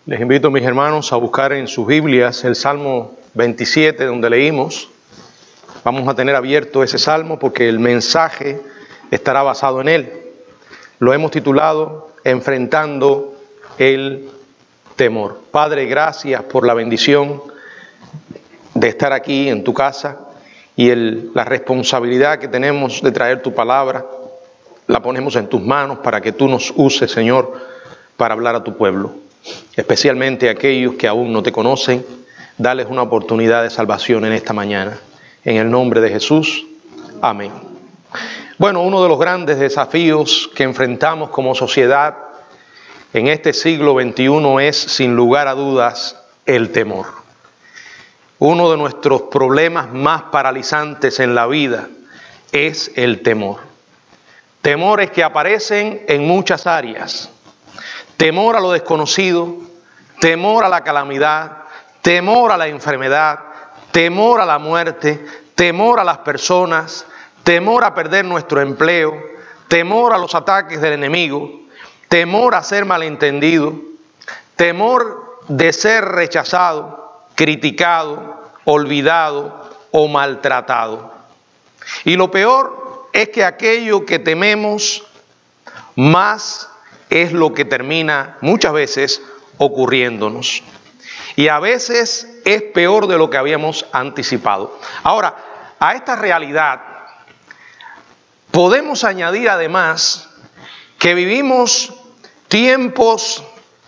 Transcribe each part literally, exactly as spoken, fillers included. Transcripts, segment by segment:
Les invito, mis hermanos, a buscar en sus Biblias el Salmo veintisiete, donde leímos. Vamos a tener abierto ese salmo porque el mensaje estará basado en él. Lo hemos titulado Enfrentando el temor. Padre, gracias por la bendición de estar aquí en tu casa y el, la responsabilidad que tenemos de traer tu palabra. La ponemos en tus manos para que tú nos uses, Señor, para hablar a tu pueblo. Especialmente a aquellos que aún no te conocen, dales una oportunidad de salvación en esta mañana. En el nombre de Jesús, amén. Bueno, uno de los grandes desafíos que enfrentamos como sociedad en este siglo veintiuno es, sin lugar a dudas, el temor. Uno de nuestros problemas más paralizantes en la vida es el temor. Temores que aparecen en muchas áreas. Temor a lo desconocido, temor a la calamidad, temor a la enfermedad, temor a la muerte, temor a las personas, temor a perder nuestro empleo, temor a los ataques del enemigo, temor a ser malentendido, temor de ser rechazado, criticado, olvidado o maltratado. Y lo peor es que aquello que tememos más es lo que termina muchas veces ocurriéndonos. Y a veces es peor de lo que habíamos anticipado. Ahora, a esta realidad podemos añadir además que vivimos tiempos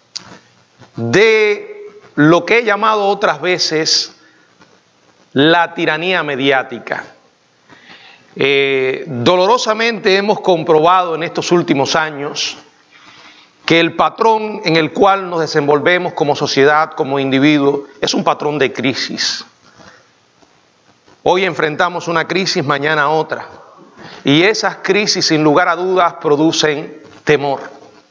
de lo que he llamado otras veces la tiranía mediática. Eh, dolorosamente hemos comprobado en estos últimos años que el patrón en el cual nos desenvolvemos como sociedad, como individuo, es un patrón de crisis. Hoy enfrentamos una crisis, mañana otra. Y esas crisis, sin lugar a dudas, producen temor.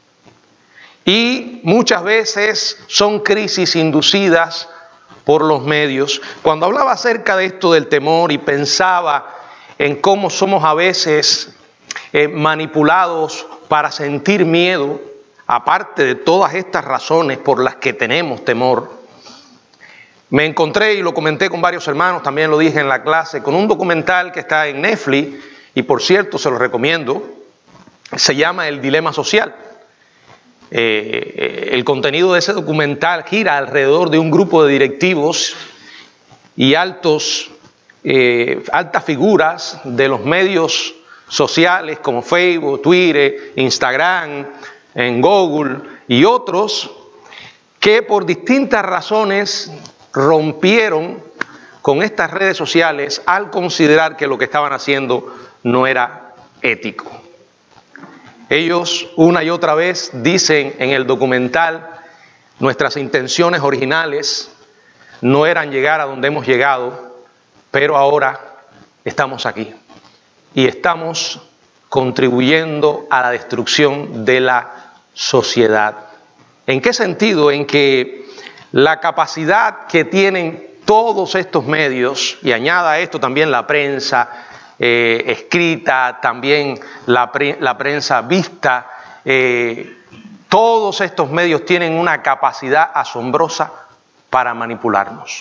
Y muchas veces son crisis inducidas por los medios. Cuando hablaba acerca de esto del temor y pensaba en cómo somos a veces eh, manipulados para sentir miedo, aparte de todas estas razones por las que tenemos temor, me encontré, y lo comenté con varios hermanos, también lo dije en la clase, con un documental que está en Netflix, y por cierto se lo recomiendo, se llama El Dilema Social. Eh, el contenido de ese documental gira alrededor de un grupo de directivos y altos, eh, altas figuras de los medios sociales como Facebook, Twitter, Instagram, en Google y otros que por distintas razones rompieron con estas redes sociales al considerar que lo que estaban haciendo no era ético. Ellos una y otra vez dicen en el documental: nuestras intenciones originales no eran llegar a donde hemos llegado, pero ahora estamos aquí y estamos contribuyendo a la destrucción de la sociedad. ¿En qué sentido? En que la capacidad que tienen todos estos medios, y añada a esto también la prensa eh, escrita, también la, pre, la prensa vista, eh, todos estos medios tienen una capacidad asombrosa para manipularnos.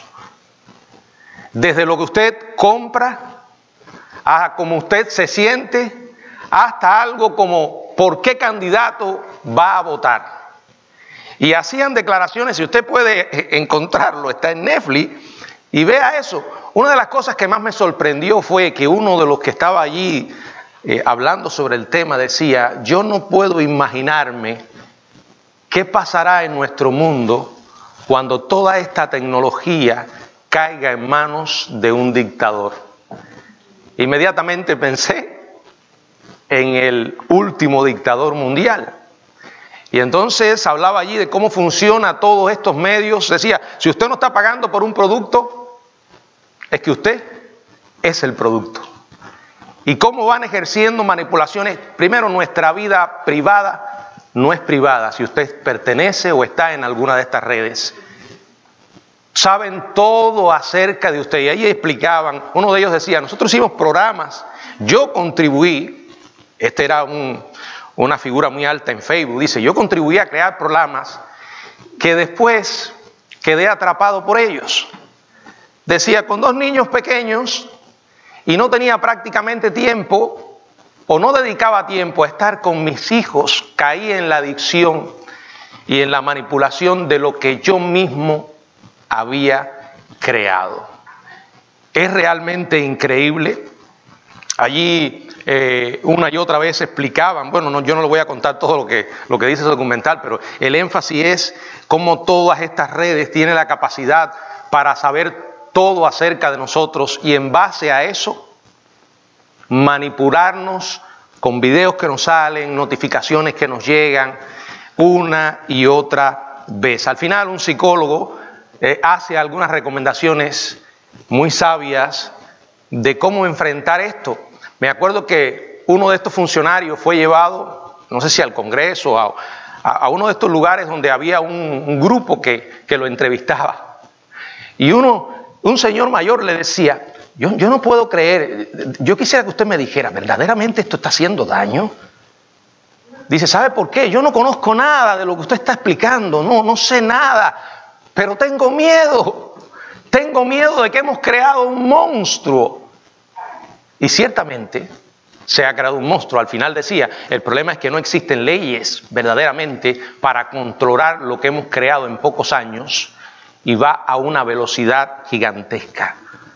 Desde lo que usted compra, a cómo usted se siente, hasta algo como por qué candidato va a votar. Y hacían declaraciones, si usted puede encontrarlo, está en Netflix, y vea eso. Una de las cosas que más me sorprendió fue que uno de los que estaba allí eh, hablando sobre el tema decía: yo no puedo imaginarme qué pasará en nuestro mundo cuando toda esta tecnología caiga en manos de un dictador. Inmediatamente pensé en el último dictador mundial. Y entonces hablaba allí de cómo funciona todos estos medios. Decía, si usted no está pagando por un producto, es que usted es el producto. Y cómo van ejerciendo manipulaciones. Primero, nuestra vida privada no es privada si usted pertenece o está en alguna de estas redes. Saben todo acerca de usted. Y ahí explicaban, uno de ellos decía, nosotros hicimos programas, yo contribuí, este era un... una figura muy alta en Facebook, dice, yo contribuí a crear programas que después quedé atrapado por ellos. Decía, con dos niños pequeños y no tenía prácticamente tiempo o no dedicaba tiempo a estar con mis hijos, caí en la adicción y en la manipulación de lo que yo mismo había creado. Es realmente increíble. Allí eh, una y otra vez explicaban, bueno, no, yo no le voy a contar todo lo que, lo que dice ese documental, pero el énfasis es cómo todas estas redes tienen la capacidad para saber todo acerca de nosotros y en base a eso manipularnos con videos que nos salen, notificaciones que nos llegan una y otra vez. Al final un psicólogo eh, hace algunas recomendaciones muy sabias de cómo enfrentar esto. Me acuerdo que uno de estos funcionarios fue llevado, no sé si al Congreso, a, a, a uno de estos lugares donde había un, un grupo que, que lo entrevistaba. Y uno, un señor mayor le decía, yo, yo no puedo creer, yo quisiera que usted me dijera, ¿verdaderamente esto está haciendo daño? Dice, ¿sabe por qué? Yo no conozco nada de lo que usted está explicando, no, no sé nada, pero tengo miedo. Tengo miedo de que hemos creado un monstruo. Y ciertamente se ha creado un monstruo. Al final decía, el problema es que no existen leyes verdaderamente para controlar lo que hemos creado en pocos años y va a una velocidad gigantesca.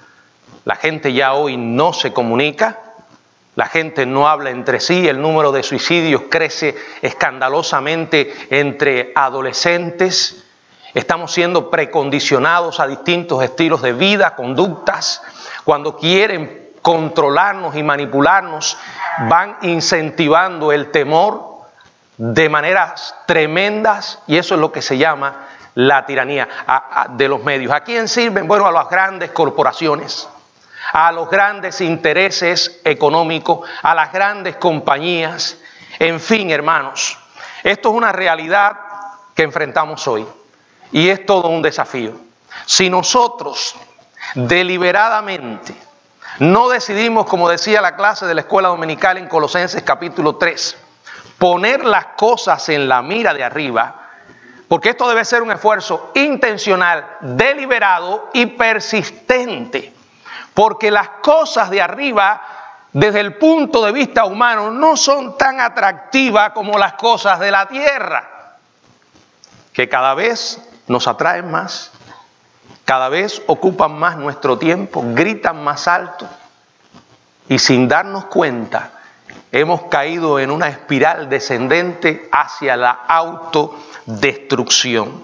La gente ya hoy no se comunica, la gente no habla entre sí, el número de suicidios crece escandalosamente entre adolescentes. Estamos siendo precondicionados a distintos estilos de vida, conductas. Cuando quieren controlarnos y manipularnos, van incentivando el temor de maneras tremendas y eso es lo que se llama la tiranía a, a, de los medios. ¿A quién sirven? Bueno, a las grandes corporaciones, a los grandes intereses económicos, a las grandes compañías. En fin, hermanos, esto es una realidad que enfrentamos hoy. Y es todo un desafío. Si nosotros deliberadamente no decidimos, como decía la clase de la escuela dominical en Colosenses capítulo tres, poner las cosas en la mira de arriba, porque esto debe ser un esfuerzo intencional, deliberado y persistente, porque las cosas de arriba, desde el punto de vista humano, no son tan atractivas como las cosas de la tierra, que cada vez nos atraen más, cada vez ocupan más nuestro tiempo, gritan más alto y sin darnos cuenta hemos caído en una espiral descendente hacia la autodestrucción.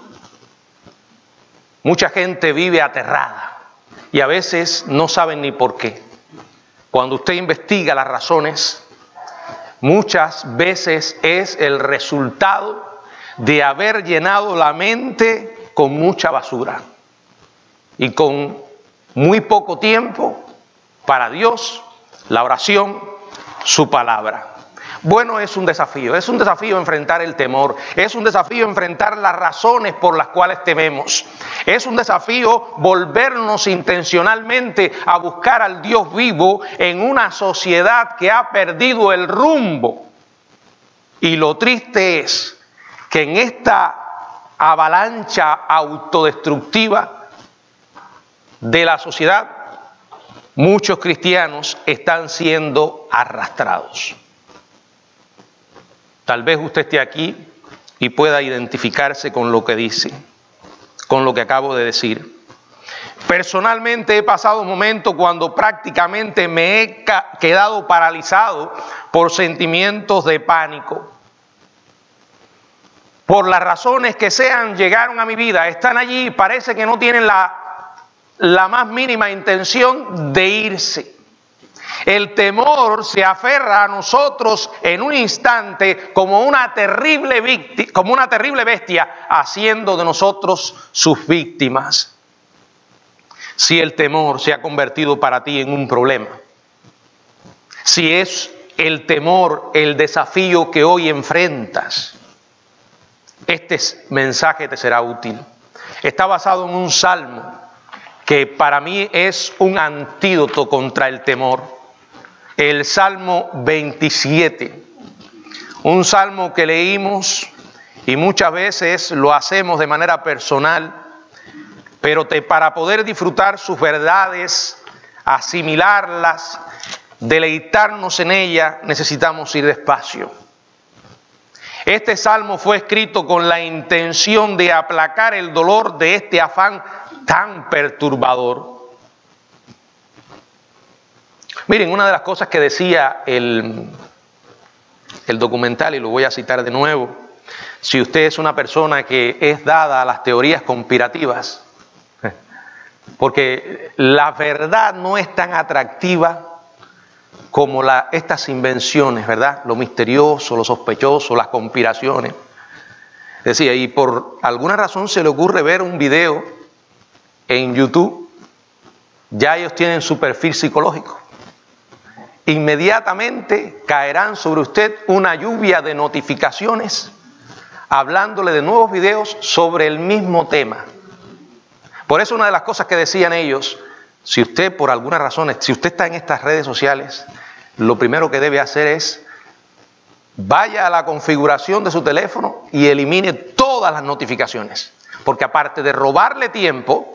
Mucha gente vive aterrada y a veces no saben ni por qué. Cuando usted investiga las razones, muchas veces es el resultado de haber llenado la mente con mucha basura y con muy poco tiempo para Dios, la oración, su palabra. Bueno, es un desafío, es un desafío enfrentar el temor, es un desafío enfrentar las razones por las cuales tememos, es un desafío volvernos intencionalmente a buscar al Dios vivo en una sociedad que ha perdido el rumbo. Y lo triste es que en esta avalancha autodestructiva de la sociedad, muchos cristianos están siendo arrastrados. Tal vez usted esté aquí y pueda identificarse con lo que dice, con lo que acabo de decir. Personalmente he pasado momentos cuando prácticamente me he quedado paralizado por sentimientos de pánico. Por las razones que sean, llegaron a mi vida, están allí y parece que no tienen la la más mínima intención de irse. El temor se aferra a nosotros en un instante como una terrible víctima, como una terrible bestia, haciendo de nosotros sus víctimas. Si el temor se ha convertido para ti en un problema, si es el temor el desafío que hoy enfrentas, este mensaje te será útil. Está basado en un salmo que para mí es un antídoto contra el temor. El Salmo veintisiete, un salmo que leímos y muchas veces lo hacemos de manera personal, pero te, para poder disfrutar sus verdades, asimilarlas, deleitarnos en ellas, necesitamos ir despacio. Este salmo fue escrito con la intención de aplacar el dolor de este afán tan perturbador. Miren, una de las cosas que decía el, el documental, y lo voy a citar de nuevo, si usted es una persona que es dada a las teorías conspirativas, porque la verdad no es tan atractiva como la, estas invenciones, ¿verdad? Lo misterioso, lo sospechoso, las conspiraciones. Decía, y por alguna razón se le ocurre ver un video en YouTube, ya ellos tienen su perfil psicológico. Inmediatamente caerán sobre usted una lluvia de notificaciones hablándole de nuevos videos sobre el mismo tema. Por eso una de las cosas que decían ellos, si usted por alguna razón, si usted está en estas redes sociales, lo primero que debe hacer es vaya a la configuración de su teléfono y elimine todas las notificaciones, porque aparte de robarle tiempo,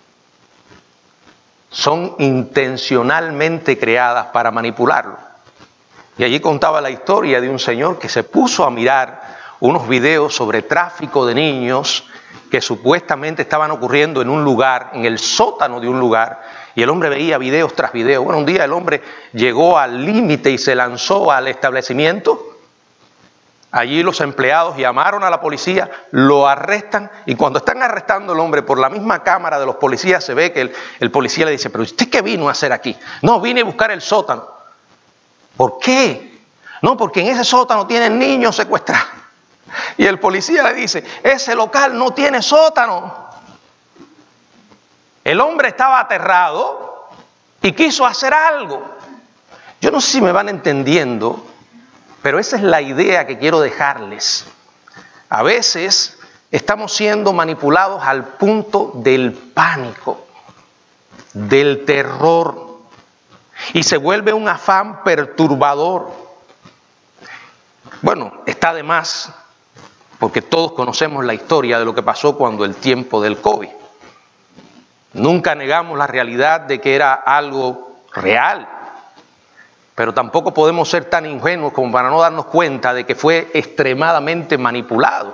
son intencionalmente creadas para manipularlo. Y allí contaba la historia de un señor que se puso a mirar unos videos sobre tráfico de niños que supuestamente estaban ocurriendo en un lugar, en el sótano de un lugar, y el hombre veía videos tras videos. Bueno, un día el hombre llegó al límite y se lanzó al establecimiento. Allí los empleados llamaron a la policía, lo arrestan, y cuando están arrestando al hombre por la misma cámara de los policías se ve que el, el policía le dice, pero ¿usted qué vino a hacer aquí? No, vine a buscar el sótano. ¿Por qué? No, porque en ese sótano tienen niños secuestrados. Y el policía le dice, ese local no tiene sótano. El hombre estaba aterrado y quiso hacer algo. Yo no sé si me van entendiendo, pero esa es la idea que quiero dejarles. A veces estamos siendo manipulados al punto del pánico, del terror, y se vuelve un afán perturbador. Bueno, está de más, porque todos conocemos la historia de lo que pasó cuando el tiempo del COVID. Nunca negamos la realidad de que era algo real, pero tampoco podemos ser tan ingenuos como para no darnos cuenta de que fue extremadamente manipulado.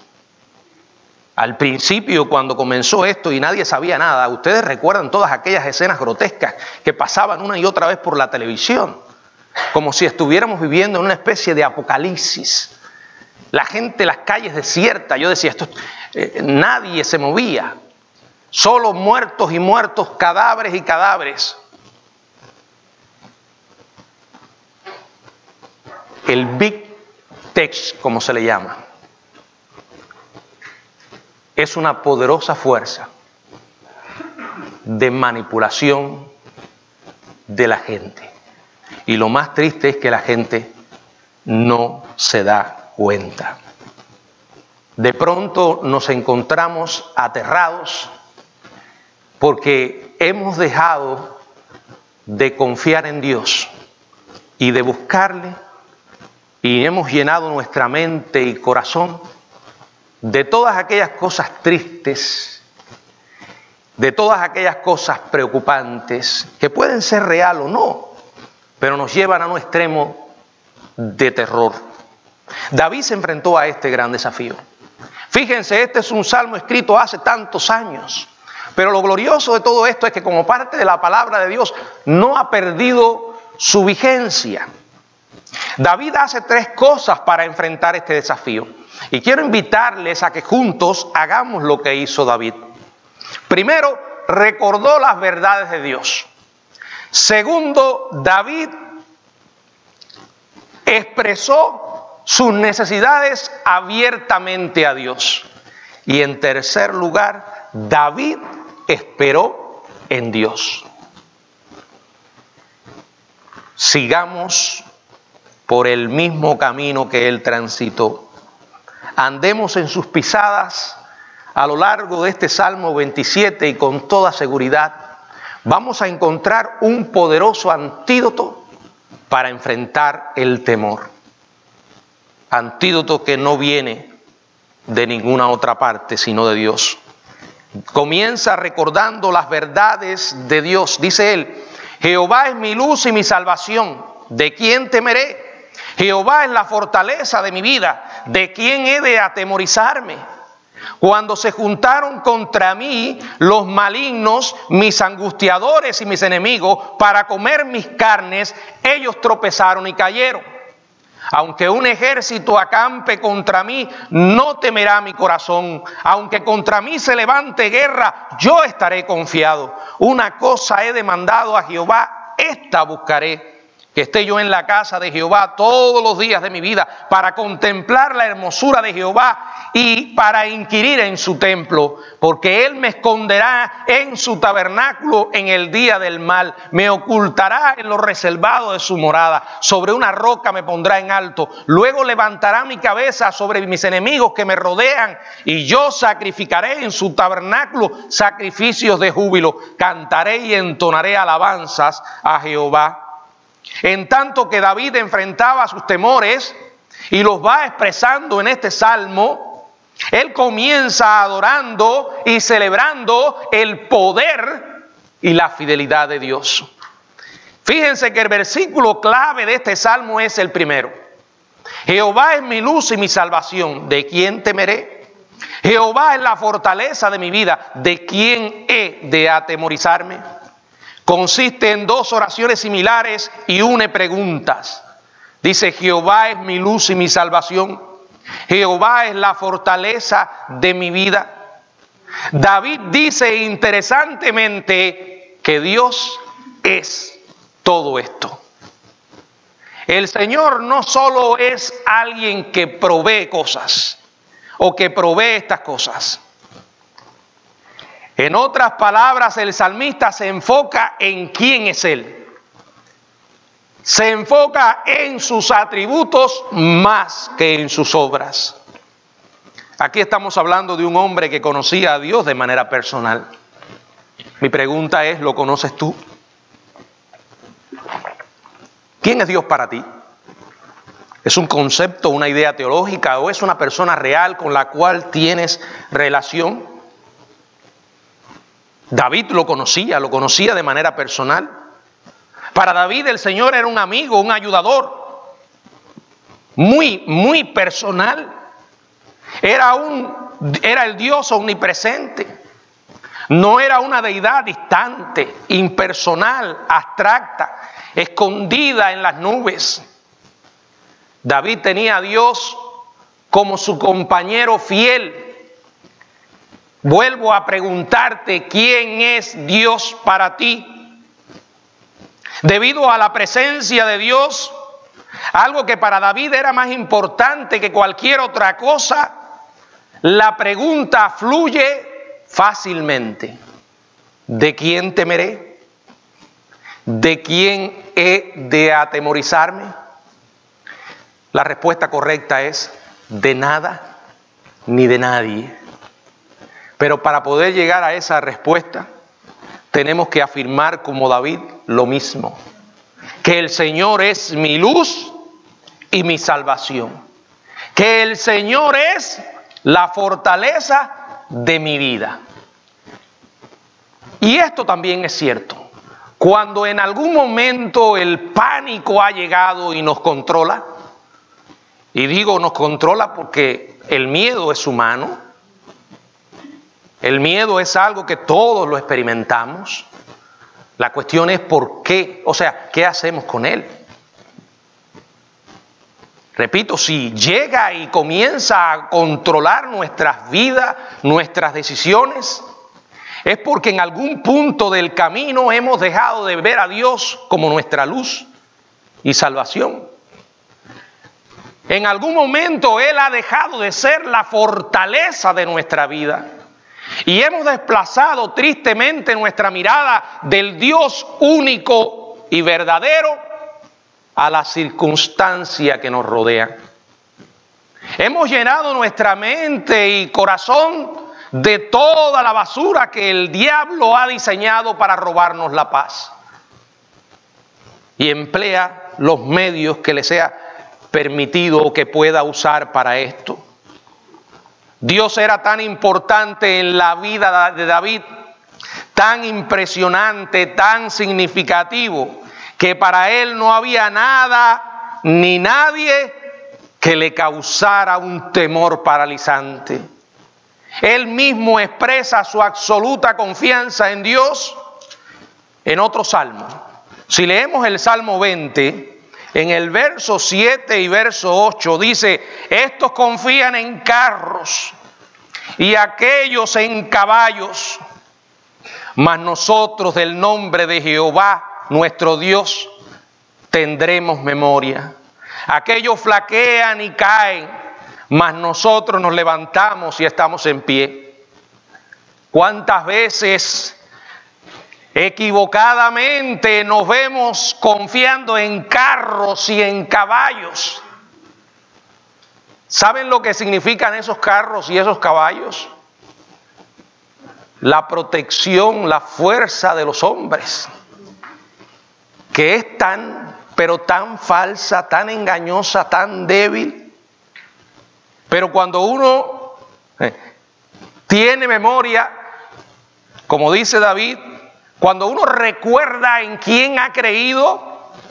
Al principio, cuando comenzó esto y nadie sabía nada, ustedes recuerdan todas aquellas escenas grotescas que pasaban una y otra vez por la televisión, como si estuviéramos viviendo en una especie de apocalipsis. La gente, las calles desiertas, yo decía, esto, eh, nadie se movía, solo muertos y muertos, cadáveres y cadáveres. El Big Tech, como se le llama, es una poderosa fuerza de manipulación de la gente. Y lo más triste es que la gente no se da cuenta. De pronto nos encontramos aterrados porque hemos dejado de confiar en Dios y de buscarle, y hemos llenado nuestra mente y corazón de todas aquellas cosas tristes, de todas aquellas cosas preocupantes, que pueden ser real o no, pero nos llevan a un extremo de terror. David se enfrentó a este gran desafío. Fíjense, este es un salmo escrito hace tantos años, pero lo glorioso de todo esto es que como parte de la palabra de Dios no ha perdido su vigencia. David hace tres cosas para enfrentar este desafío. Y quiero invitarles a que juntos hagamos lo que hizo David. Primero, recordó las verdades de Dios. Segundo, David expresó sus necesidades abiertamente a Dios. Y en tercer lugar, David esperó en Dios. Sigamos por el mismo camino que él transitó. Andemos en sus pisadas a lo largo de este Salmo veintisiete y con toda seguridad vamos a encontrar un poderoso antídoto para enfrentar el temor. Antídoto que no viene de ninguna otra parte sino de Dios. Comienza recordando las verdades de Dios. Dice él: Jehová es mi luz y mi salvación, ¿de quién temeré? Jehová es la fortaleza de mi vida, ¿de quién he de atemorizarme? Cuando se juntaron contra mí los malignos, mis angustiadores y mis enemigos, para comer mis carnes, ellos tropezaron y cayeron. Aunque un ejército acampe contra mí, no temerá mi corazón. Aunque contra mí se levante guerra, yo estaré confiado. Una cosa he demandado a Jehová, esta buscaré: que esté yo en la casa de Jehová todos los días de mi vida, para contemplar la hermosura de Jehová y para inquirir en su templo. Porque él me esconderá en su tabernáculo en el día del mal, me ocultará en lo reservado de su morada. Sobre una roca me pondrá en alto, luego levantará mi cabeza sobre mis enemigos que me rodean, y yo sacrificaré en su tabernáculo sacrificios de júbilo. Cantaré y entonaré alabanzas a Jehová. En tanto que David enfrentaba sus temores y los va expresando en este salmo, él comienza adorando y celebrando el poder y la fidelidad de Dios. Fíjense que el versículo clave de este salmo es el primero: Jehová es mi luz y mi salvación, ¿de quién temeré? Jehová es la fortaleza de mi vida, ¿de quién he de atemorizarme? Consiste en dos oraciones similares y une preguntas. Dice: Jehová es mi luz y mi salvación. Jehová es la fortaleza de mi vida. David dice interesantemente que Dios es todo esto. El Señor no solo es alguien que provee cosas o que provee estas cosas. En otras palabras, el salmista se enfoca en quién es Él. Se enfoca en sus atributos más que en sus obras. Aquí estamos hablando de un hombre que conocía a Dios de manera personal. Mi pregunta es: ¿lo conoces tú? ¿Quién es Dios para ti? ¿Es un concepto, una idea teológica, o es una persona real con la cual tienes relación? David lo conocía, lo conocía de manera personal. Para David el Señor era un amigo, un ayudador, muy, muy personal. Era, un, era el Dios omnipresente. No era una deidad distante, impersonal, abstracta, escondida en las nubes. David tenía a Dios como su compañero fiel. Vuelvo a preguntarte: ¿quién es Dios para ti? Debido a la presencia de Dios, algo que para David era más importante que cualquier otra cosa, la pregunta fluye fácilmente: ¿de quién temeré? ¿De quién he de atemorizarme? La respuesta correcta es: de nada ni de nadie. Pero para poder llegar a esa respuesta, tenemos que afirmar como David lo mismo: que el Señor es mi luz y mi salvación, que el Señor es la fortaleza de mi vida. Y esto también es cierto. Cuando en algún momento el pánico ha llegado y nos controla, y digo nos controla porque el miedo es humano, el miedo es algo que todos lo experimentamos. La cuestión es por qué, o sea, ¿qué hacemos con él? Repito, si llega y comienza a controlar nuestras vidas, nuestras decisiones, es porque en algún punto del camino hemos dejado de ver a Dios como nuestra luz y salvación. En algún momento Él ha dejado de ser la fortaleza de nuestra vida. Y hemos desplazado tristemente nuestra mirada del Dios único y verdadero a la circunstancia que nos rodea. Hemos llenado nuestra mente y corazón de toda la basura que el diablo ha diseñado para robarnos la paz. Y emplea los medios que le sea permitido o que pueda usar para esto. Dios era tan importante en la vida de David, tan impresionante, tan significativo, que para él no había nada ni nadie que le causara un temor paralizante. Él mismo expresa su absoluta confianza en Dios en otro salmo. Si leemos el Salmo veinte, en el verso siete y verso ocho dice: estos confían en carros y aquellos en caballos, mas nosotros del nombre de Jehová nuestro Dios tendremos memoria. Aquellos flaquean y caen, mas nosotros nos levantamos y estamos en pie. ¿Cuántas veces equivocadamente nos vemos confiando en carros y en caballos? ¿Saben lo que significan esos carros y esos caballos? La protección, la fuerza de los hombres, que es tan, pero tan falsa, tan engañosa, tan débil. Pero cuando uno eh, tiene memoria, como dice David, cuando uno recuerda en quién ha creído,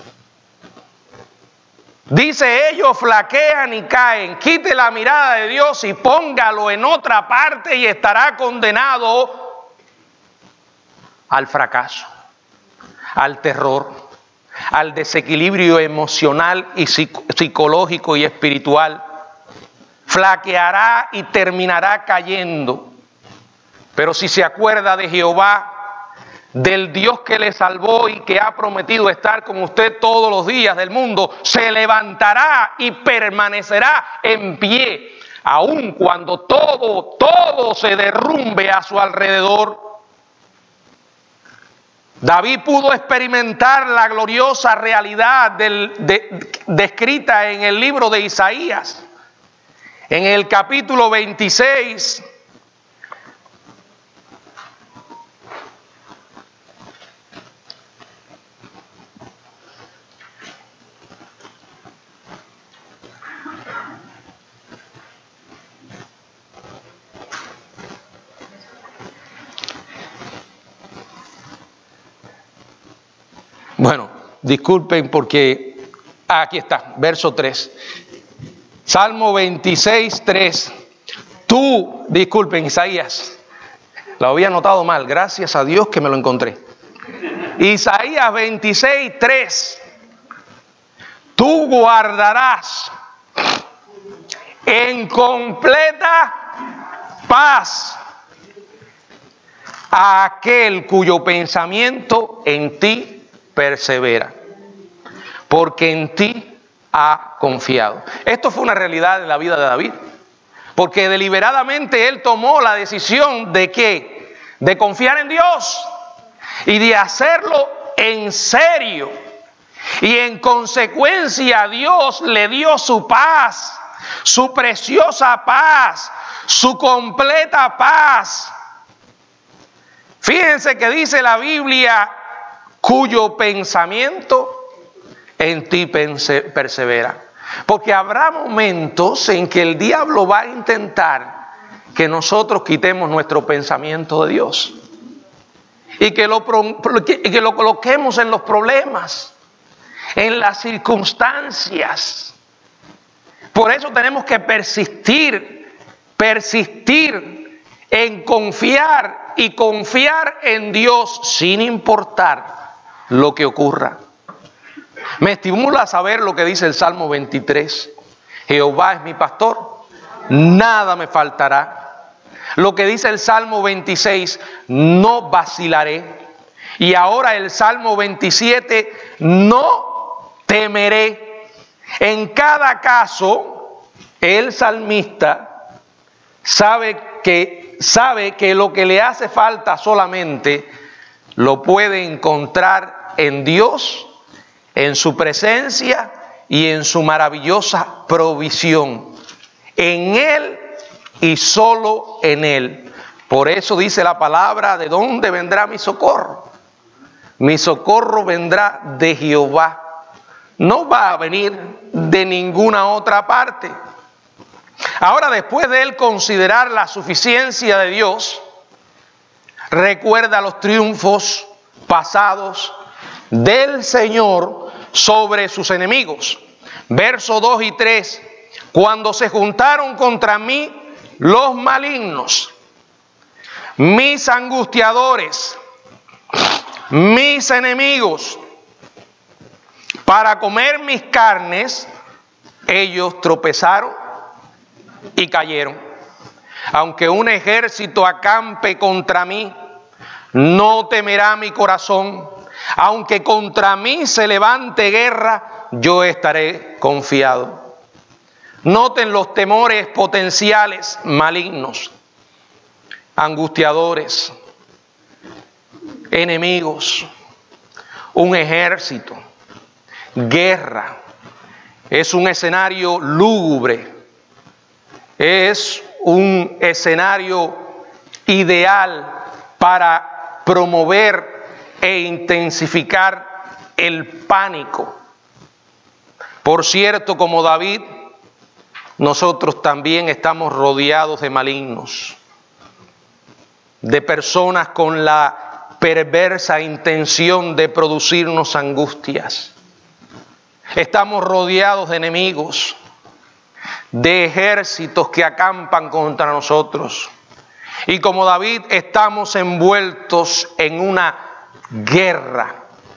dice: ellos flaquean y caen. Quite la mirada de Dios y póngalo en otra parte y estará condenado al fracaso, al terror, al desequilibrio emocional y psicológico y espiritual. Flaqueará y terminará cayendo. Pero si se acuerda de Jehová, del Dios que le salvó y que ha prometido estar con usted todos los días del mundo, se levantará y permanecerá en pie, aun cuando todo, todo se derrumbe a su alrededor. David pudo experimentar la gloriosa realidad del, de, descrita en el libro de Isaías. En el capítulo veintiséis, bueno, disculpen porque ah, aquí está, verso tres. Salmo veintiséis, tres. Tú, disculpen, Isaías, lo había notado mal, gracias a Dios que me lo encontré. Isaías veintiséis, tres. Tú guardarás en completa paz a aquel cuyo pensamiento en ti persevera, porque en ti ha confiado. Esto fue una realidad en la vida de David, porque deliberadamente él tomó la decisión de ¿qué? De confiar en Dios y de hacerlo en serio. Y en consecuencia Dios le dio su paz, su preciosa paz, su completa paz. Fíjense que dice la Biblia: cuyo pensamiento en ti persevera. Porque habrá momentos en que el diablo va a intentar que nosotros quitemos nuestro pensamiento de Dios y que lo, que lo coloquemos en los problemas, en las circunstancias. Por eso tenemos que persistir, persistir en confiar y confiar en Dios sin importar lo que ocurra. Me estimula saber lo que dice el Salmo veintitrés. Jehová es mi pastor, nada me faltará. Lo que dice el Salmo veintiséis, no vacilaré. Y ahora el Salmo veintisiete, no temeré. En cada caso, el salmista sabe que, sabe que lo que le hace falta solamente lo puede encontrar en Dios, en su presencia y en su maravillosa provisión. En Él y solo en Él. Por eso dice la palabra: ¿de dónde vendrá mi socorro? Mi socorro vendrá de Jehová. No va a venir de ninguna otra parte. Ahora, después de él considerar la suficiencia de Dios, recuerda los triunfos pasados del Señor sobre sus enemigos. Versos dos y tres, cuando se juntaron contra mí los malignos, mis angustiadores, mis enemigos, para comer mis carnes, ellos tropezaron y cayeron. Aunque un ejército acampe contra mí, no temerá mi corazón. Aunque contra mí se levante guerra, yo estaré confiado. Noten los temores potenciales malignos, angustiadores, enemigos, un ejército, guerra. Es un escenario lúgubre, es un escenario ideal para promover e intensificar el pánico. Por cierto, como David, nosotros también estamos rodeados de malignos, de personas con la perversa intención de producirnos angustias. Estamos rodeados de enemigos, de ejércitos que acampan contra nosotros. Y como David, estamos envueltos en una guerra.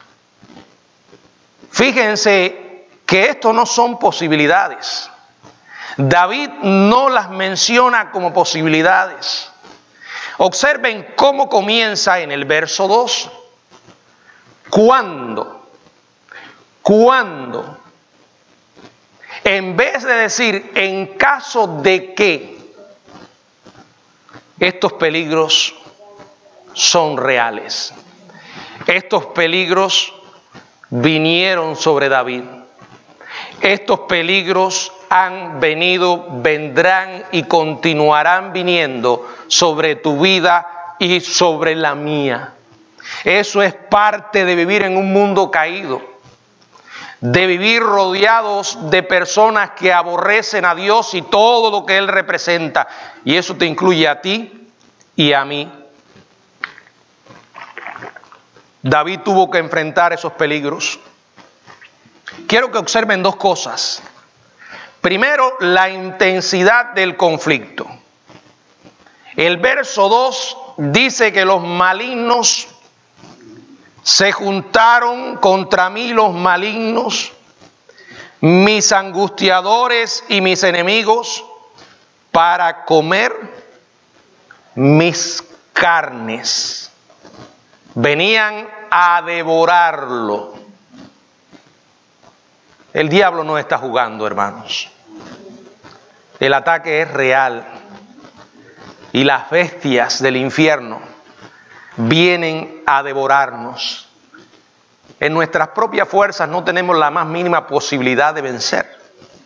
Fíjense que esto no son posibilidades. David no las menciona como posibilidades. Observen cómo comienza en el verso dos. ¿Cuándo? ¿Cuándo? En vez de decir en caso de que, estos peligros son reales. Estos peligros vinieron sobre David. Estos peligros han venido, vendrán y continuarán viniendo sobre tu vida y sobre la mía. Eso es parte de vivir en un mundo caído, de vivir rodeados de personas que aborrecen a Dios y todo lo que Él representa. Y eso te incluye a ti y a mí. David tuvo que enfrentar esos peligros. Quiero que observen dos cosas. Primero, la intensidad del conflicto. El verso dos dice que los malignos se juntaron contra mí, los malignos, mis angustiadores y mis enemigos, para comer mis carnes. Venían a devorarlo. El diablo no está jugando, hermanos. El ataque es real. Y las bestias del infierno vienen a devorarnos. En nuestras propias fuerzas no tenemos la más mínima posibilidad de vencer.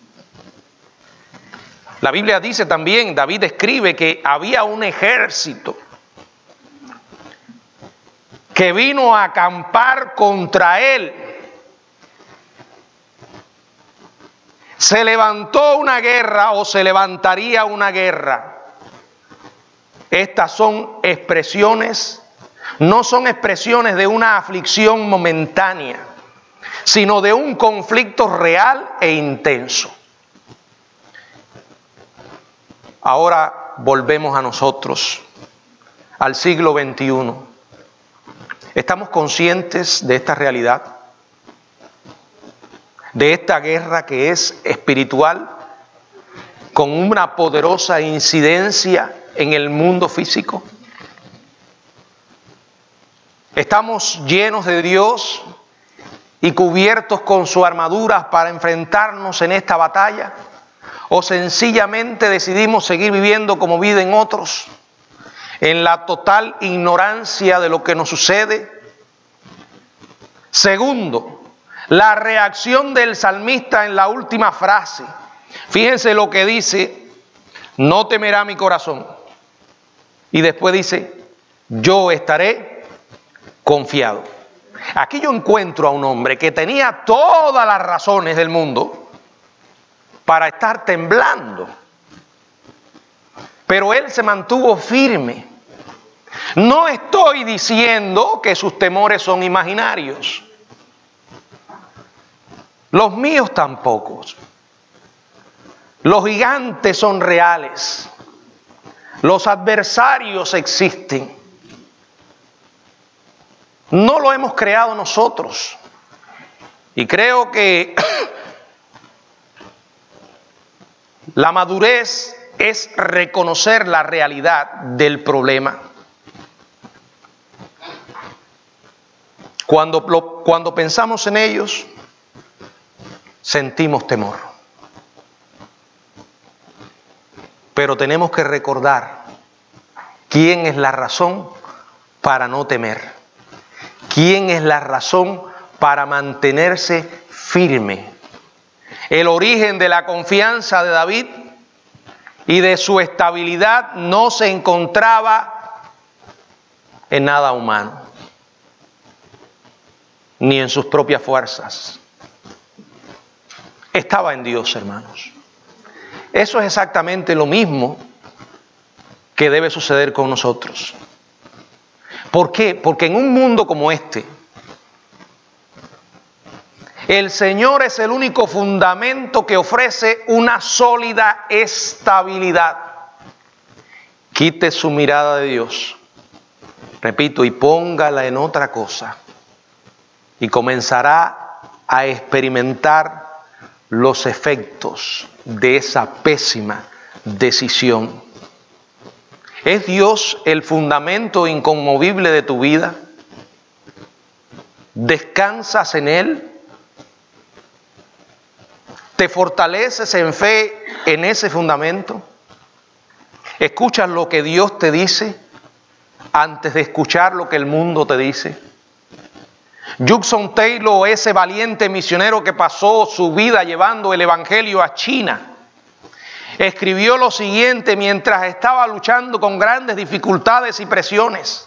La Biblia dice también, David escribe que había un ejército que vino a acampar contra él. Se levantó una guerra o se levantaría una guerra. Estas son expresiones, no son expresiones de una aflicción momentánea, sino de un conflicto real e intenso. Ahora volvemos a nosotros, al siglo veintiuno. ¿Estamos conscientes de esta realidad? De esta guerra que es espiritual, con una poderosa incidencia en el mundo físico. ¿Estamos llenos de Dios y cubiertos con su armadura para enfrentarnos en esta batalla? ¿O sencillamente decidimos seguir viviendo como viven otros, en la total ignorancia de lo que nos sucede? Segundo, la reacción del salmista en la última frase. Fíjense lo que dice: no temerá mi corazón. Y después dice: yo estaré confiado. Aquí yo encuentro a un hombre que tenía todas las razones del mundo para estar temblando, pero él se mantuvo firme. No estoy diciendo que sus temores son imaginarios. Los míos tampoco. Los gigantes son reales. Los adversarios existen. No lo hemos creado nosotros. Y creo que la madurez es reconocer la realidad del problema. Cuando, lo, cuando pensamos en ellos, sentimos temor. Pero tenemos que recordar quién es la razón para no temer. Quién es la razón para mantenerse firme. El origen de la confianza de David y de su estabilidad no se encontraba en nada humano, ni en sus propias fuerzas. Estaba en Dios, hermanos. Eso es exactamente lo mismo que debe suceder con nosotros. ¿Por qué? Porque en un mundo como este, el Señor es el único fundamento que ofrece una sólida estabilidad. Quite su mirada de Dios, repito, y póngala en otra cosa, y comenzará a experimentar los efectos de esa pésima decisión. ¿Es Dios el fundamento inconmovible de tu vida? ¿Descansas en Él? ¿Te fortaleces en fe en ese fundamento? ¿Escuchas lo que Dios te dice antes de escuchar lo que el mundo te dice? Judson Taylor, ese valiente misionero que pasó su vida llevando el evangelio a China, escribió lo siguiente mientras estaba luchando con grandes dificultades y presiones.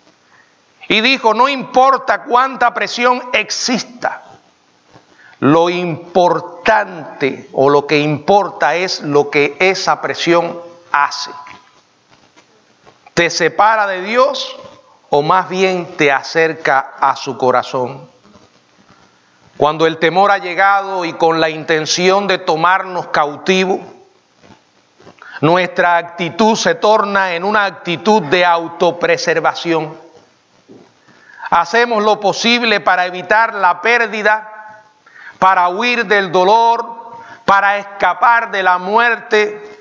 Y dijo: no importa cuánta presión exista, lo importante o lo que importa es lo que esa presión hace. ¿Te separa de Dios o más bien te acerca a su corazón? Cuando el temor ha llegado y con la intención de tomarnos cautivos, nuestra actitud se torna en una actitud de autopreservación. Hacemos lo posible para evitar la pérdida, para huir del dolor, para escapar de la muerte.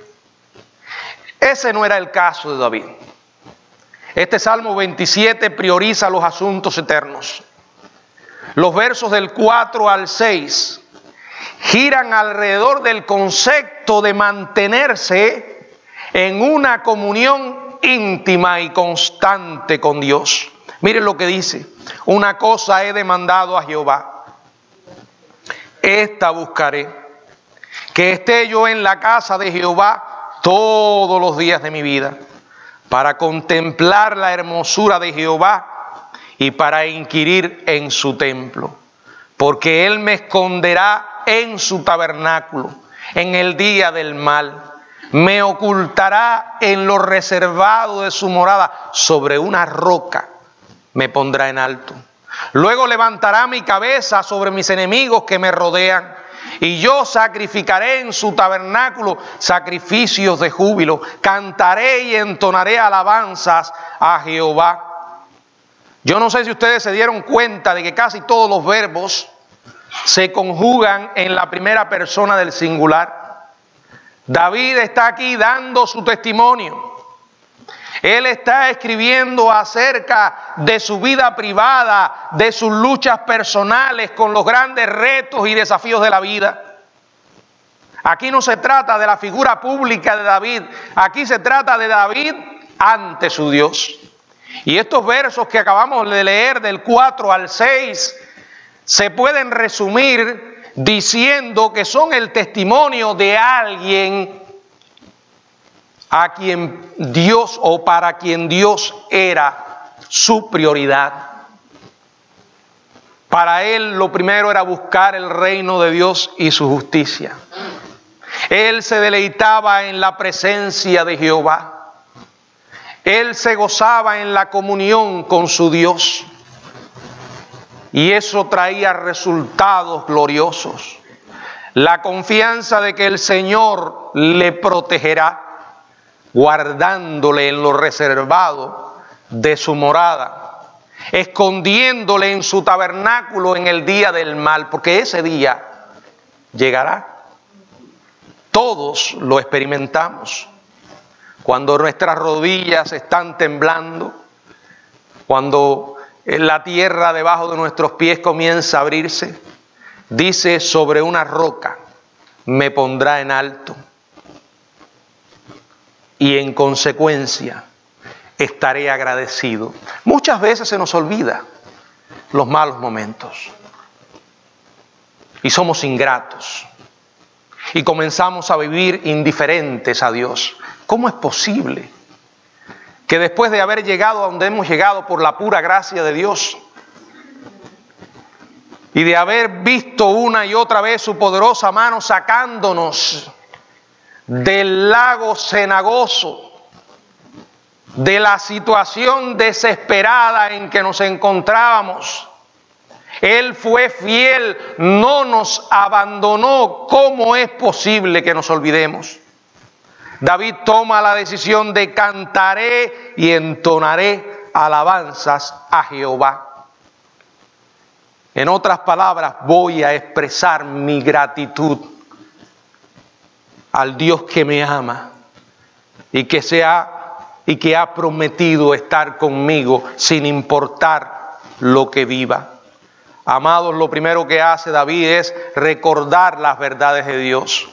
Ese no era el caso de David. Este Salmo veintisiete prioriza los asuntos eternos. Los versos del cuatro al seis giran alrededor del concepto de mantenerse en una comunión íntima y constante con Dios. Miren lo que dice: una cosa he demandado a Jehová, esta buscaré, que esté yo en la casa de Jehová todos los días de mi vida, para contemplar la hermosura de Jehová y para inquirir en su templo. Porque Él me esconderá en su tabernáculo en el día del mal, me ocultará en lo reservado de su morada, sobre una roca me pondrá en alto. Luego levantará mi cabeza sobre mis enemigos que me rodean, y yo sacrificaré en su tabernáculo sacrificios de júbilo. Cantaré y entonaré alabanzas a Jehová. Yo no sé si ustedes se dieron cuenta de que casi todos los verbos se conjugan en la primera persona del singular. David está aquí dando su testimonio. Él está escribiendo acerca de su vida privada, de sus luchas personales con los grandes retos y desafíos de la vida. Aquí no se trata de la figura pública de David, aquí se trata de David ante su Dios. Y estos versos que acabamos de leer del cuatro al seis se pueden resumir diciendo que son el testimonio de alguien a quien Dios o para quien Dios era su prioridad. Para él lo primero era buscar el reino de Dios y su justicia. Él se deleitaba en la presencia de Jehová. Él se gozaba en la comunión con su Dios. Y eso traía resultados gloriosos. La confianza de que el Señor le protegerá, guardándole en lo reservado de su morada, escondiéndole en su tabernáculo en el día del mal, porque ese día llegará. Todos lo experimentamos. Cuando nuestras rodillas están temblando, cuando la tierra debajo de nuestros pies comienza a abrirse, dice: sobre una roca me pondrá en alto, y en consecuencia estaré agradecido. Muchas veces se nos olvida los malos momentos y somos ingratos y comenzamos a vivir indiferentes a Dios. ¿Cómo es posible que después de haber llegado a donde hemos llegado por la pura gracia de Dios y de haber visto una y otra vez su poderosa mano sacándonos del lago cenagoso, de la situación desesperada en que nos encontrábamos, Él fue fiel, no nos abandonó? ¿Cómo es posible que nos olvidemos? David toma la decisión de: cantaré y entonaré alabanzas a Jehová. En otras palabras, voy a expresar mi gratitud al Dios que me ama y que, se ha, y que ha prometido estar conmigo sin importar lo que viva. Amados, lo primero que hace David es recordar las verdades de Dios.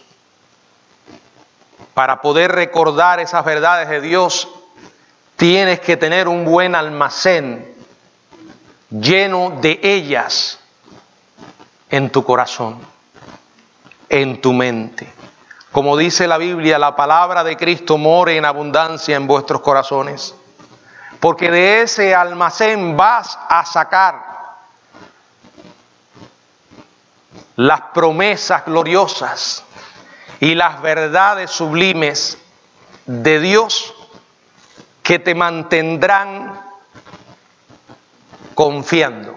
Para poder recordar esas verdades de Dios, tienes que tener un buen almacén lleno de ellas en tu corazón, en tu mente. Como dice la Biblia, la palabra de Cristo more en abundancia en vuestros corazones, porque de ese almacén vas a sacar las promesas gloriosas y las verdades sublimes de Dios que te mantendrán confiando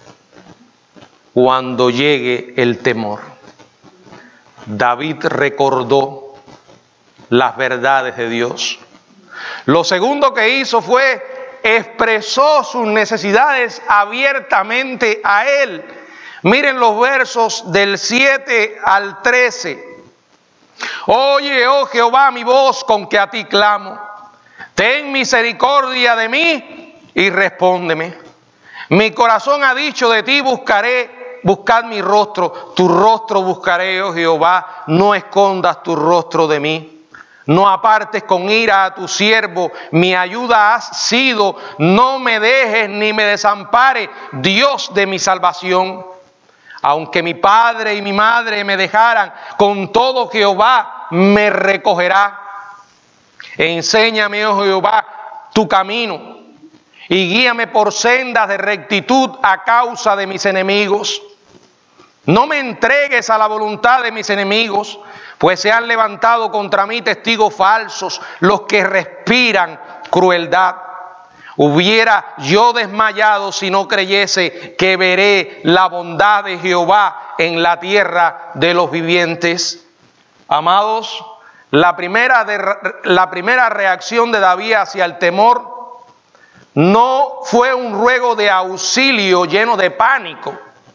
cuando llegue el temor. David recordó las verdades de Dios. Lo segundo que hizo fue expresó sus necesidades abiertamente a Él. Miren los versos del siete al trece. Oye, oh Jehová, mi voz con que a ti clamo. Ten misericordia de mí y respóndeme. Mi corazón ha dicho: de ti buscaré, buscad mi rostro. Tu rostro buscaré, oh Jehová, no escondas tu rostro de mí. No apartes con ira a tu siervo, mi ayuda has sido. No me dejes ni me desampare, Dios de mi salvación. Aunque mi padre y mi madre me dejaran, con todo Jehová me recogerá. Enséñame, oh Jehová, tu camino, y guíame por sendas de rectitud a causa de mis enemigos. No me entregues a la voluntad de mis enemigos, pues se han levantado contra mí testigos falsos, los que respiran crueldad. Hubiera yo desmayado si no creyese que veré la bondad de Jehová en la tierra de los vivientes. Amados, la primera, de, la primera reacción de David hacia el temor no fue un ruego de auxilio lleno de pánico.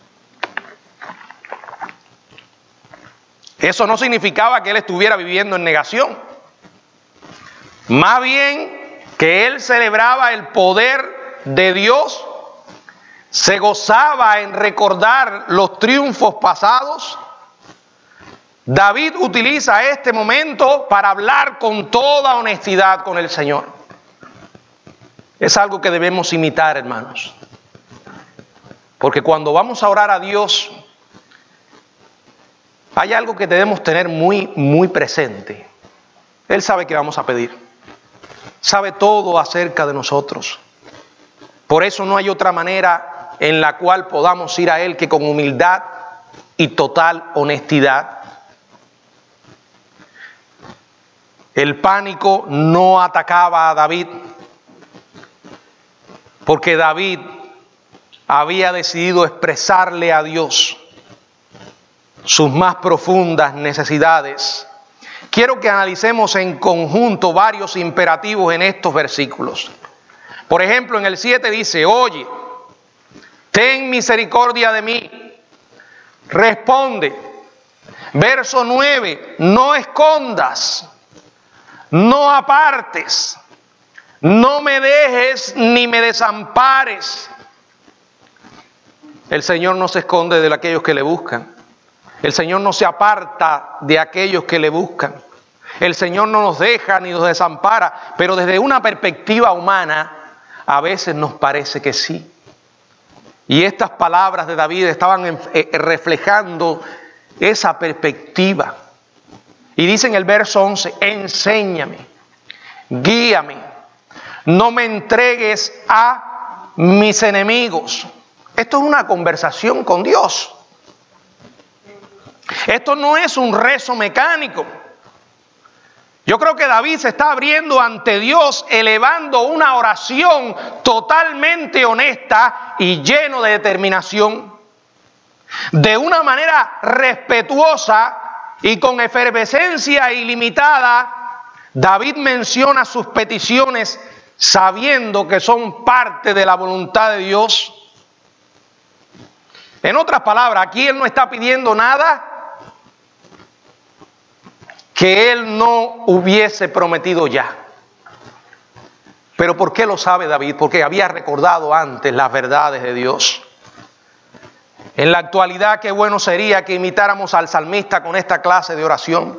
Eso no significaba que él estuviera viviendo en negación. Más bien que él celebraba el poder de Dios, se gozaba en recordar los triunfos pasados. David utiliza este momento para hablar con toda honestidad con el Señor. Es algo que debemos imitar, hermanos. Porque cuando vamos a orar a Dios, hay algo que debemos tener muy, muy presente. Él sabe que vamos a pedir. Sabe todo acerca de nosotros. Por eso no hay otra manera en la cual podamos ir a Él que con humildad y total honestidad. El pánico no atacaba a David, porque David había decidido expresarle a Dios sus más profundas necesidades. Quiero que analicemos en conjunto varios imperativos en estos versículos. Por ejemplo, en el siete dice: oye, ten misericordia de mí. Responde. Verso nueve, no escondas, no apartes, no me dejes ni me desampares. El Señor no se esconde de aquellos que le buscan. El Señor no se aparta de aquellos que le buscan. El Señor no nos deja ni nos desampara, pero desde una perspectiva humana a veces nos parece que sí. Y estas palabras de David estaban reflejando esa perspectiva. Y dice en el verso once: enséñame, guíame, no me entregues a mis enemigos. Esto es una conversación con Dios. Esto no es un rezo mecánico. Yo creo que David se está abriendo ante Dios, elevando una oración totalmente honesta y lleno de determinación. De una manera respetuosa y con efervescencia ilimitada, David menciona sus peticiones sabiendo que son parte de la voluntad de Dios. En otras palabras, aquí él no está pidiendo nada que él no hubiese prometido ya. Pero ¿por qué lo sabe David? Porque había recordado antes las verdades de Dios. En la actualidad, qué bueno sería que imitáramos al salmista con esta clase de oración.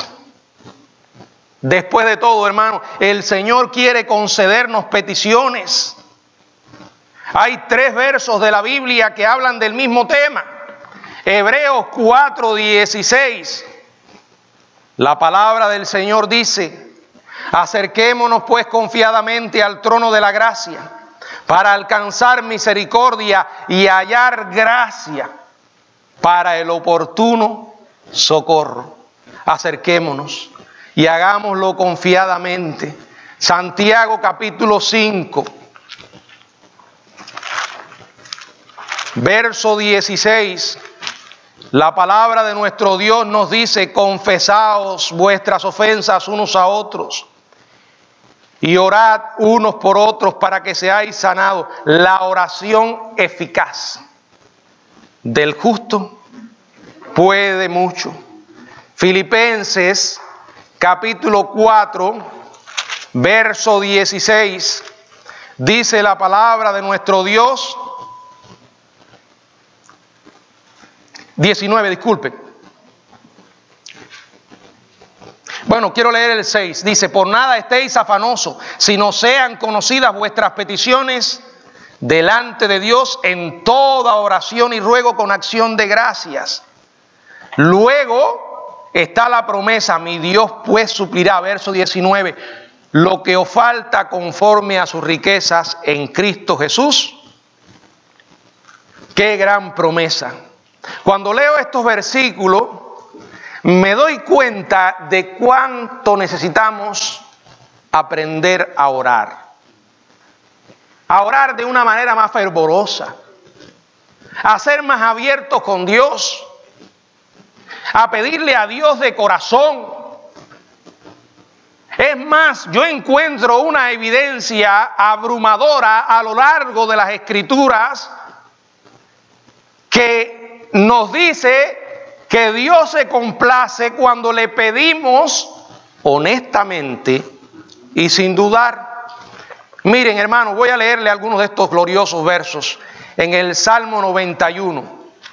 Después de todo, hermano, el Señor quiere concedernos peticiones. Hay tres versos de la Biblia que hablan del mismo tema. Hebreos cuatro dieciséis. La palabra del Señor dice: acerquémonos pues confiadamente al trono de la gracia, para alcanzar misericordia y hallar gracia para el oportuno socorro. Acerquémonos y hagámoslo confiadamente. Santiago capítulo cinco, verso dieciséis. La palabra de nuestro Dios nos dice: confesaos vuestras ofensas unos a otros y orad unos por otros para que seáis sanados. La oración eficaz del justo puede mucho. Filipenses capítulo cuatro, verso dieciséis, dice la palabra de nuestro Dios. diecinueve, disculpen. Bueno, quiero leer el seis. Dice: por nada estéis afanosos, sino sean conocidas vuestras peticiones delante de Dios en toda oración y ruego con acción de gracias. Luego está la promesa: mi Dios pues suplirá, verso diecinueve, lo que os falta conforme a sus riquezas en Cristo Jesús. ¡Qué gran promesa! Cuando leo estos versículos, me doy cuenta de cuánto necesitamos aprender a orar. A orar de una manera más fervorosa, a ser más abiertos con Dios, a pedirle a Dios de corazón. Es más, yo encuentro una evidencia abrumadora a lo largo de las Escrituras que nos dice que Dios se complace cuando le pedimos honestamente y sin dudar. Miren, hermanos, voy a leerle algunos de estos gloriosos versos en el Salmo noventa y uno.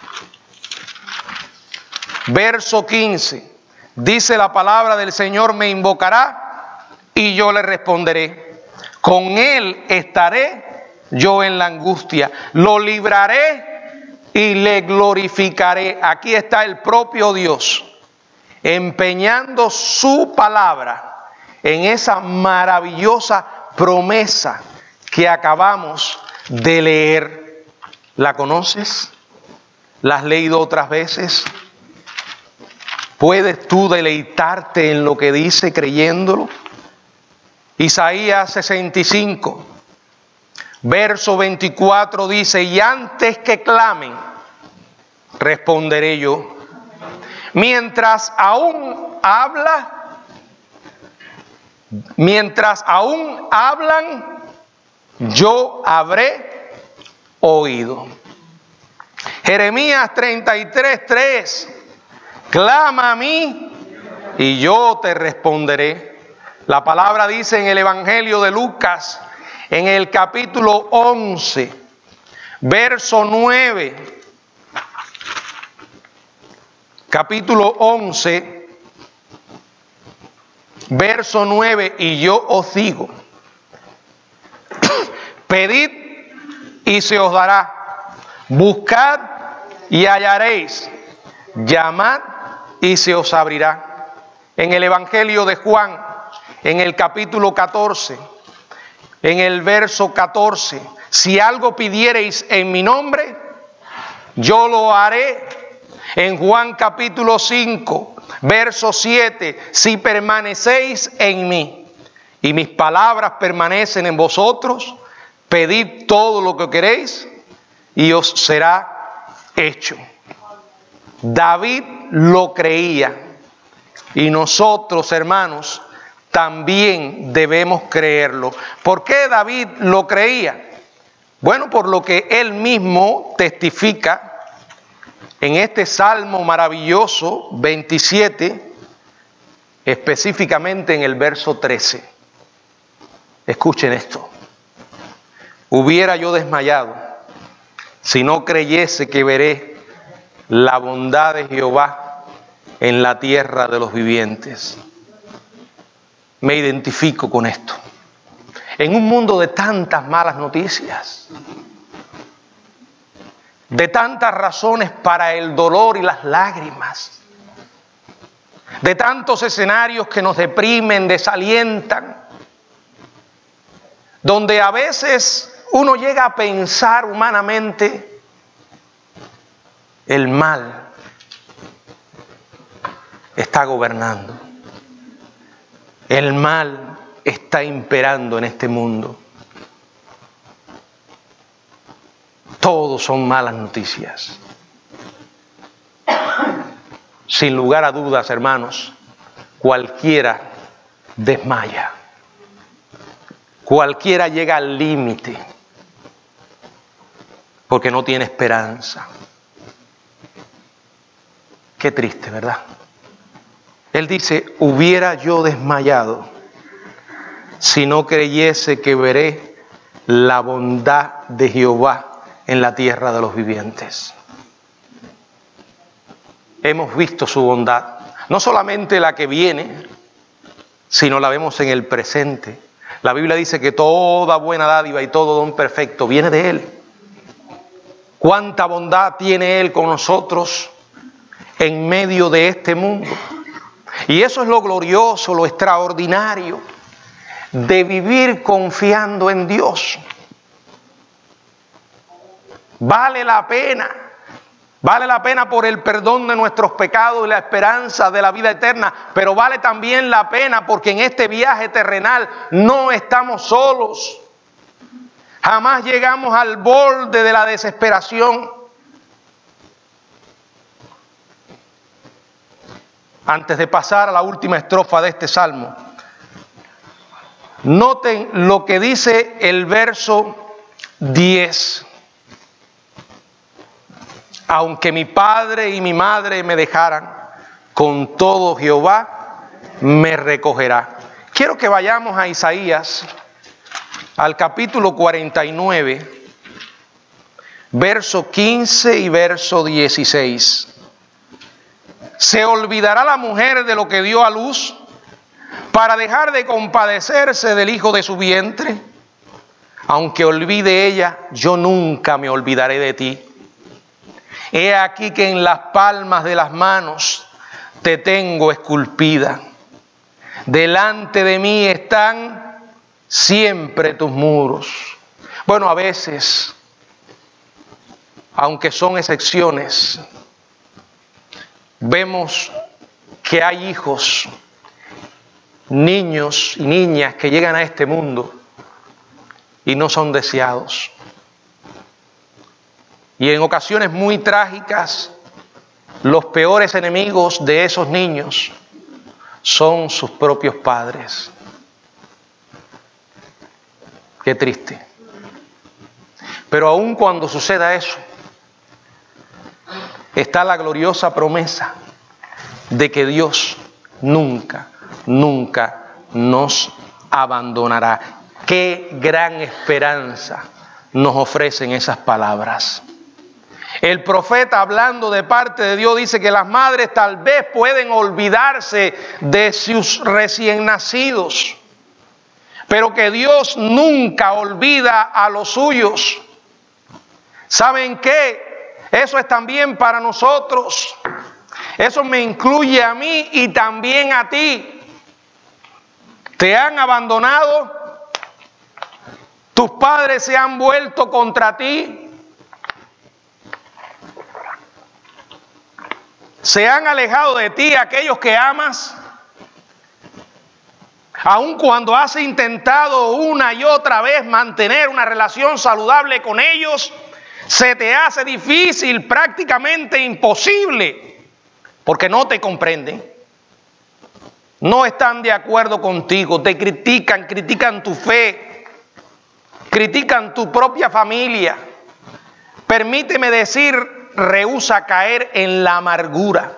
Verso quince. Dice la palabra del Señor: me invocará y yo le responderé. Con él estaré yo en la angustia. Lo libraré y le glorificaré. Aquí está el propio Dios empeñando su palabra en esa maravillosa promesa que acabamos de leer. ¿La conoces? ¿La has leído otras veces? ¿Puedes tú deleitarte en lo que dice creyéndolo? Isaías sesenta y cinco, verso veinticuatro dice, y antes que clamen, responderé yo. Mientras aún habla, mientras aún hablan, yo habré oído. Jeremías treinta y tres, tres, clama a mí y yo te responderé. La palabra dice en el Evangelio de Lucas, en el capítulo once, verso nueve, capítulo once, verso nueve, y yo os digo, pedid y se os dará, buscad y hallaréis, llamad y se os abrirá. En el Evangelio de Juan, en el capítulo catorce, en el verso catorce, si algo pidiereis en mi nombre, yo lo haré. En Juan capítulo cinco, verso siete, si permanecéis en mí y mis palabras permanecen en vosotros, pedid todo lo que queréis y os será hecho. David lo creía y nosotros, hermanos, también debemos creerlo. ¿Por qué David lo creía? Bueno, por lo que él mismo testifica en este salmo maravilloso, veintisiete, específicamente en el verso trece. Escuchen esto. Hubiera yo desmayado si no creyese que veré la bondad de Jehová en la tierra de los vivientes. Me identifico con esto. En un mundo de tantas malas noticias, de tantas razones para el dolor y las lágrimas, de tantos escenarios que nos deprimen, desalientan, donde a veces uno llega a pensar humanamente el mal está gobernando. El mal está imperando en este mundo. Todos son malas noticias. Sin lugar a dudas, hermanos, cualquiera desmaya. Cualquiera llega al límite porque no tiene esperanza. Qué triste, ¿verdad? Él dice, hubiera yo desmayado si no creyese que veré la bondad de Jehová en la tierra de los vivientes. Hemos visto su bondad, no solamente la que viene, sino la vemos en el presente. La Biblia dice que toda buena dádiva y todo don perfecto viene de Él. ¿Cuánta bondad tiene Él con nosotros en medio de este mundo? Y eso es lo glorioso, lo extraordinario de vivir confiando en Dios. Vale la pena, vale la pena por el perdón de nuestros pecados y la esperanza de la vida eterna, pero vale también la pena porque en este viaje terrenal no estamos solos. Jamás llegamos al borde de la desesperación. Antes de pasar a la última estrofa de este salmo, noten lo que dice el verso diez. Aunque mi padre y mi madre me dejaran, con todo Jehová me recogerá. Quiero que vayamos a Isaías, al capítulo cuarenta y nueve, verso quince y verso dieciséis. ¿Se olvidará la mujer de lo que dio a luz para dejar de compadecerse del hijo de su vientre? Aunque olvide ella, yo nunca me olvidaré de ti. He aquí que en las palmas de las manos te tengo esculpida. Delante de mí están siempre tus muros. Bueno, a veces, aunque son excepciones, vemos que hay hijos, niños y niñas que llegan a este mundo y no son deseados. Y en ocasiones muy trágicas, los peores enemigos de esos niños son sus propios padres. Qué triste. Pero aun cuando suceda eso, está la gloriosa promesa de que Dios nunca, nunca nos abandonará. Qué gran esperanza nos ofrecen esas palabras. El profeta, hablando de parte de Dios, dice que las madres tal vez pueden olvidarse de sus recién nacidos, pero que Dios nunca olvida a los suyos. ¿Saben qué? Eso es también para nosotros. Eso me incluye a mí y también a ti. ¿Te han abandonado? ¿Tus padres se han vuelto contra ti? ¿Se han alejado de ti aquellos que amas? Aun cuando has intentado una y otra vez mantener una relación saludable con ellos, se te hace difícil, prácticamente imposible, porque no te comprenden. No están de acuerdo contigo, te critican, critican tu fe, critican tu propia familia. Permíteme decir, rehúsa caer en la amargura.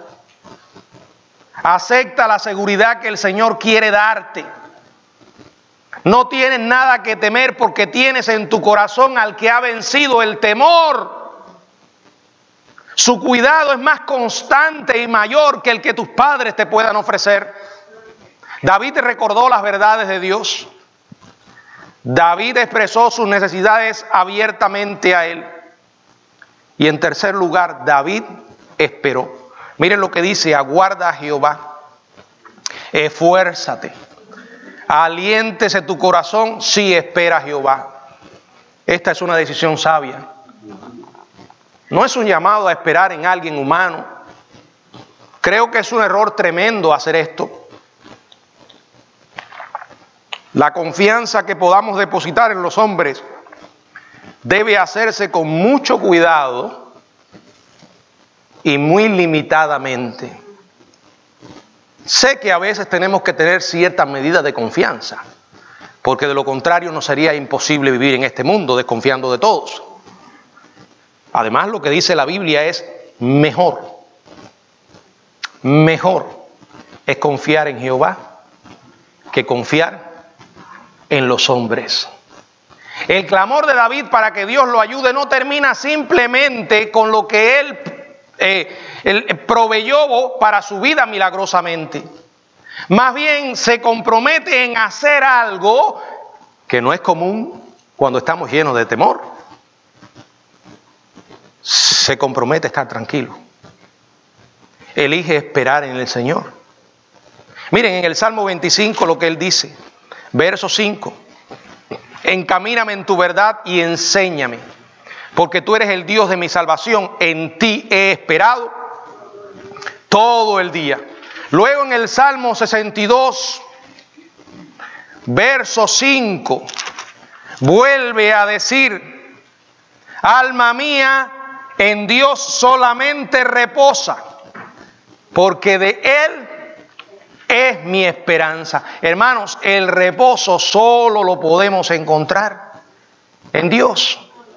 Acepta la seguridad que el Señor quiere darte. No tienes nada que temer porque tienes en tu corazón al que ha vencido el temor. Su cuidado es más constante y mayor que el que tus padres te puedan ofrecer. David recordó las verdades de Dios. David expresó sus necesidades abiertamente a él. Y en tercer lugar, David esperó. Miren lo que dice: aguarda a Jehová, esfuérzate, aliéntese tu corazón si espera a Jehová. Esta es una decisión sabia. No es un llamado a esperar en alguien humano. Creo que es un error tremendo hacer esto. La confianza que podamos depositar en los hombres debe hacerse con mucho cuidado y muy limitadamente. Sé que a veces tenemos que tener ciertas medidas de confianza, porque de lo contrario nos sería imposible vivir en este mundo desconfiando de todos. Además, lo que dice la Biblia es mejor, mejor es confiar en Jehová que confiar en los hombres. El clamor de David para que Dios lo ayude no termina simplemente con lo que él, eh, él proveyó para su vida milagrosamente. Más bien se compromete en hacer algo que no es común cuando estamos llenos de temor. Se compromete a estar tranquilo. Elige esperar en el Señor. Miren en el Salmo veinticinco lo que él dice, verso cinco. Encamíname en tu verdad y enséñame, porque tú eres el Dios de mi salvación, en ti he esperado todo el día. Luego en el Salmo sesenta y dos, verso cinco, vuelve a decir: alma mía, en Dios solamente reposa, porque de Él es mi esperanza. Hermanos, el reposo solo lo podemos encontrar en Dios.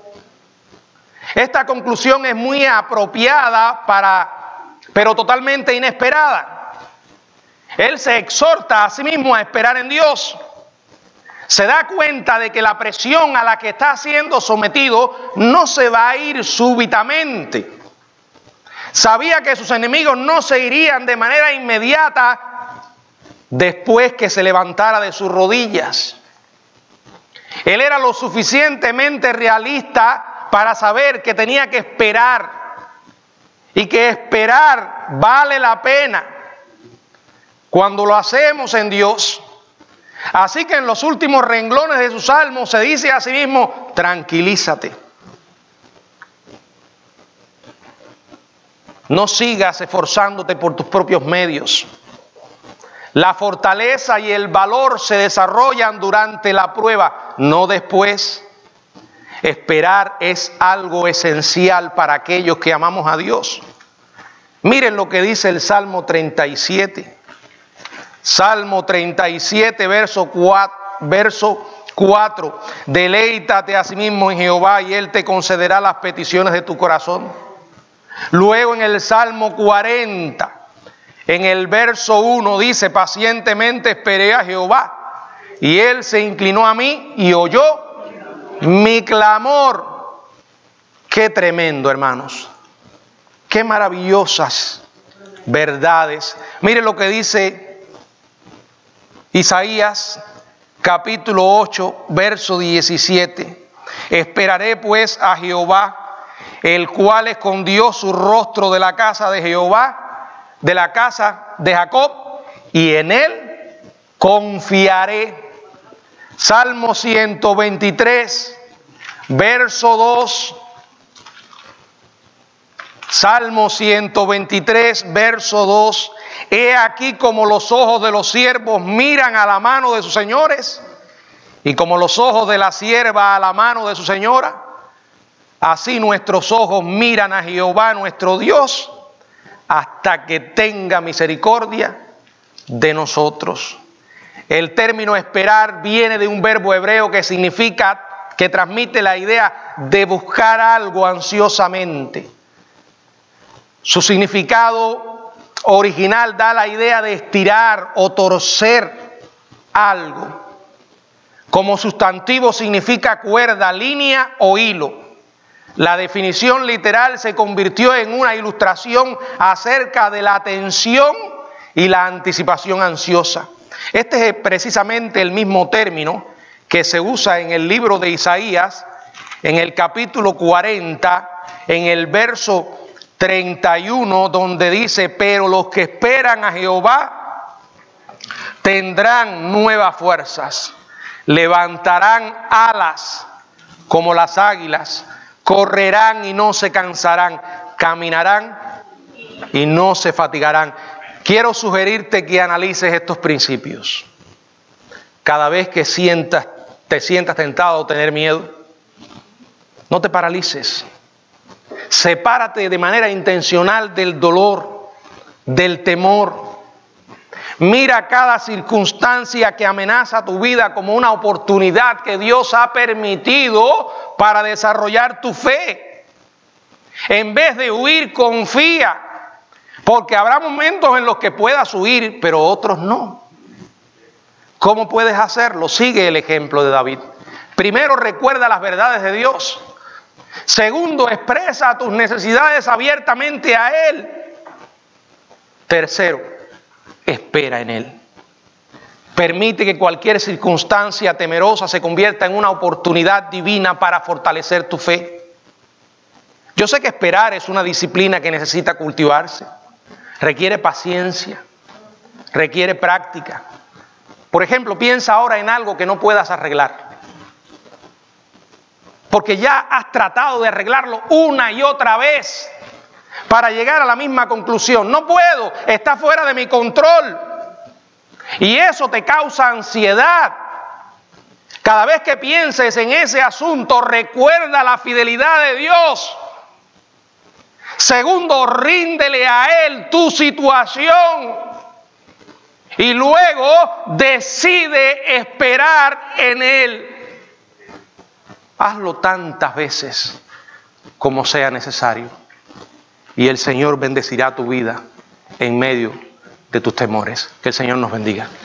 Esta conclusión es muy apropiada para, pero totalmente inesperada. Él se exhorta a sí mismo a esperar en Dios. Se da cuenta de que la presión a la que está siendo sometido no se va a ir súbitamente. Sabía que sus enemigos no se irían de manera inmediata después que se levantara de sus rodillas. Él era lo suficientemente realista para saber que tenía que esperar y que esperar vale la pena cuando lo hacemos en Dios. Así que en los últimos renglones de su salmo se dice a sí mismo: tranquilízate. No sigas esforzándote por tus propios medios. La fortaleza y el valor se desarrollan durante la prueba, no después. Esperar es algo esencial para aquellos que amamos a Dios. Miren lo que dice el Salmo treinta y siete. Salmo treinta y siete, verso cuatro. Verso cuatro. Deleítate a sí mismo en Jehová y Él te concederá las peticiones de tu corazón. Luego en el Salmo cuarenta, en el verso uno dice: pacientemente esperé a Jehová y Él se inclinó a mí y oyó mi clamor. Qué tremendo, hermanos. Qué maravillosas verdades. Mire lo que dice Isaías capítulo ocho, verso diecisiete. Esperaré pues a Jehová, el cual escondió su rostro de la casa de Jehová, de la casa de Jacob, y en él confiaré. Salmo ciento veintitrés, verso dos. Salmo ciento veintitrés, verso dos. He aquí como los ojos de los siervos miran a la mano de sus señores, y como los ojos de la sierva a la mano de su señora, así nuestros ojos miran a Jehová nuestro Dios, hasta que tenga misericordia de nosotros. El término esperar viene de un verbo hebreo que significa, que transmite la idea de buscar algo ansiosamente. Su significado original da la idea de estirar o torcer algo. Como sustantivo significa cuerda, línea o hilo. La definición literal se convirtió en una ilustración acerca de la tensión y la anticipación ansiosa. Este es precisamente el mismo término que se usa en el libro de Isaías, en el capítulo cuarenta, en el verso treinta y uno, donde dice: pero los que esperan a Jehová tendrán nuevas fuerzas, levantarán alas como las águilas, correrán y no se cansarán, caminarán y no se fatigarán. Quiero sugerirte que analices estos principios. Cada vez que sientas, te sientas tentado a tener miedo, no te paralices. Sepárate de manera intencional del dolor, del temor. Mira cada circunstancia que amenaza tu vida como una oportunidad que Dios ha permitido para desarrollar tu fe. En vez de huir, confía, porque habrá momentos en los que puedas huir, pero otros no. ¿Cómo puedes hacerlo? Sigue el ejemplo de David. Primero, recuerda las verdades de Dios. Segundo, expresa tus necesidades abiertamente a Él. Tercero, espera en Él. Permite que cualquier circunstancia temerosa se convierta en una oportunidad divina para fortalecer tu fe. Yo sé que esperar es una disciplina que necesita cultivarse. Requiere paciencia, requiere práctica. Por ejemplo, piensa ahora en algo que no puedas arreglar, porque ya has tratado de arreglarlo una y otra vez para llegar a la misma conclusión. No puedo, está fuera de mi control. Y eso te causa ansiedad. Cada vez que pienses en ese asunto, recuerda la fidelidad de Dios. Segundo, ríndele a Él tu situación. Y luego decide esperar en Él. Hazlo tantas veces como sea necesario. Y el Señor bendecirá tu vida en medio de tus temores. Que el Señor nos bendiga.